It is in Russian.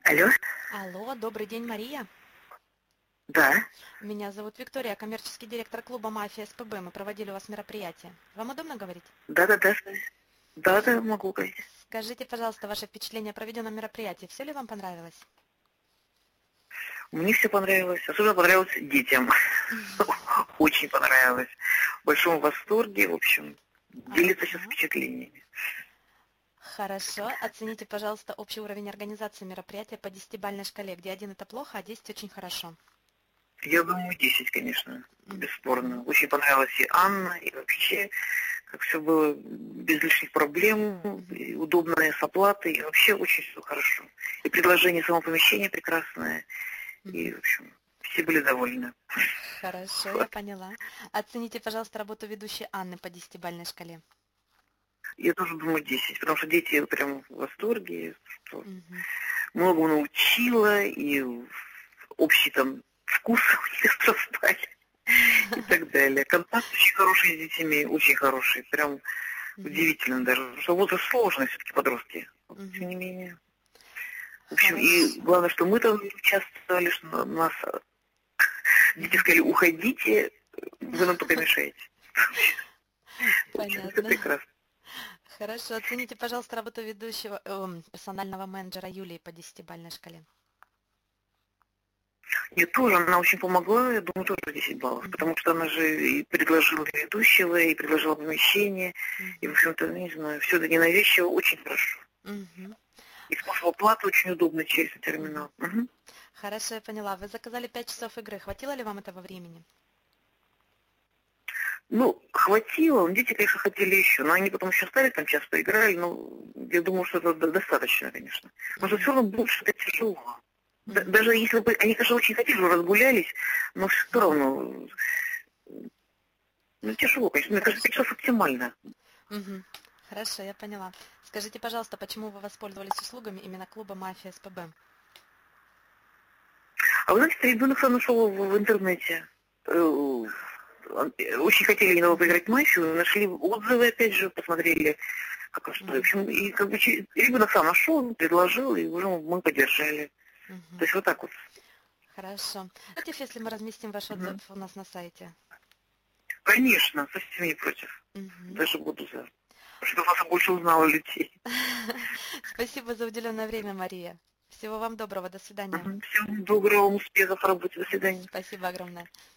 Алло, Алло, добрый день, Мария. да, Меня зовут Виктория, коммерческий директор клуба «Мафия СПБ». Мы проводили у вас мероприятие. Вам удобно говорить? да, Х- да, могу говорить. Скажите, пожалуйста, ваше впечатление о проведенном мероприятии. Все ли вам понравилось? Мне все понравилось, особенно понравилось детям. Очень понравилось. В большом восторге, в общем, делиться сейчас Ага. впечатлениями. Хорошо. Оцените, пожалуйста, общий уровень организации мероприятия по 10-бальной шкале, где 1 это плохо, а 10 очень хорошо. Я думаю, 10, конечно, бесспорно. Мгм. Очень понравилась и Анна, и вообще, как все было без лишних проблем, Мгм. и удобно с оплатой, и вообще очень все хорошо. И предложение самого помещения прекрасное, и, Мгм. в общем, все были довольны. Хорошо, я Вот. поняла. Оцените, пожалуйста, работу ведущей Анны по 10-бальной шкале. Я тоже думаю 10, потому что дети прям в восторге, что Мгм. многому научила, и общий там вкус у них состали и так далее. Контакт очень хороший с детьми, очень хороший, прям Мгм. удивительно даже, потому что возраст сложный все-таки подростки. Вот, тем Мгм. не менее. В общем, и Хорошо. главное, что мы там участвовали, что нас дети Мгм. сказали, уходите, вы нам только мешаете. В общем, все Понятно. прекрасно. Хорошо. Оцените, пожалуйста, работу ведущего, персонального менеджера Юлии по 10-бальной шкале. Мне тоже она очень помогла, я думаю, тоже 10 баллов, Мгм. потому что она же и предложила ведущего, и предложила помещение, и, в Мгм. общем-то, не знаю, все это ненавязчиво, очень хорошо. Мгм. И способ оплаты очень удобный через Мгм. терминал. Мгм. Хорошо, я поняла. Вы заказали 5 часов игры. Хватило ли вам этого времени? Ну, хватило, дети, конечно, хотели еще, но они потом еще остались, там час поиграли, но я думаю, что это достаточно, конечно. Потому что Мгм. все равно больше это тяжело. Мгм. Даже если бы, они, конечно, очень хотели, уже разгулялись, но все равно, ну, тяжело, конечно. Мне кажется, 5 Хорошо. часов оптимально. Мгм. Хорошо, я поняла. Скажите, пожалуйста, почему вы воспользовались услугами именно клуба «Мафия СПБ»? А вы знаете, ребенок сам нашел в интернете. Очень хотели немного Мгм. поиграть в мафию, нашли отзывы, опять же, посмотрели, как и что. В Мгм. общем, и как бы ребенок сам нашел, предложил, и уже мы поддержали. То Мгм. есть вот так вот. Хорошо. Против, если мы разместим ваш отзыв Мгм. у нас на сайте? Конечно, совсем не против. Мгм. Даже буду за. Чтобы вас больше узнало людей. Спасибо за уделенное время, Мария. Всего вам доброго. До свидания. Всем доброго, успехов в работе. До свидания. Спасибо огромное.